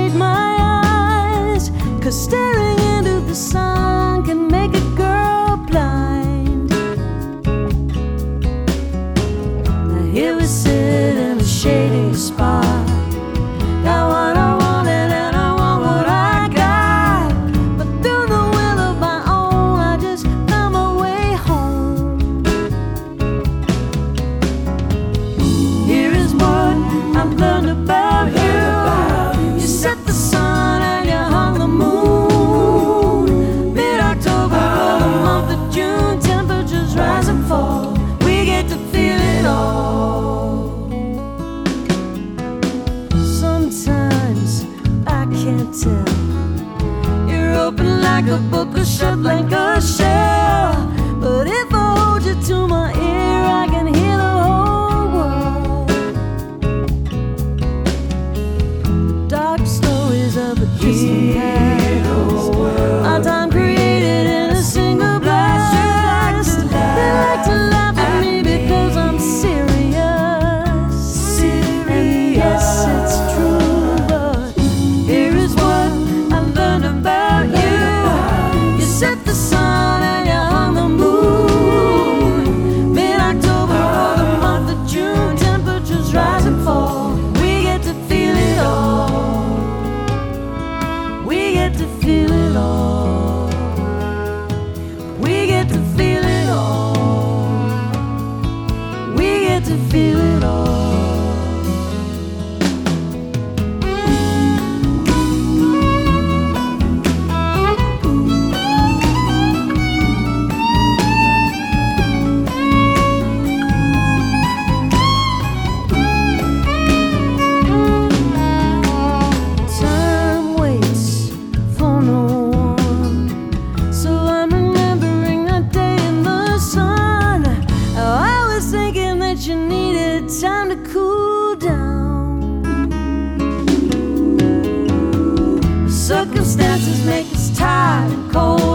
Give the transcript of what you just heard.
shade my eyes, 'cause staring into the sun can make a girl blind. Now here we sit in a shady spot, got what I wanted and I want what I got, but through the will of my own I just found my way home. Here is what I've learned about you. You set the sun and you hung the moon. Mid-October, the month of June, temperatures rise and fall. We get to feel it all. Sometimes I can't tell. You're open like a book or shut like a shell. But if I hold you to my ear, I can hear the whole world. Dark stories of a distant past, our time created in a single blast. They like to laugh at me because I'm serious. And yes, it's true, but here is what I learned about you. You set the sun and you hung the moon. Mid-October or the month of June, temperatures rise and fall. We get to feel it all. We get to feel it all. We get to feel it all. We get to feel it all. Time waits for no one, so I'm remembering that day in the sun. I was thinking that you needed time to cool down. Circumstances make us tired and cold.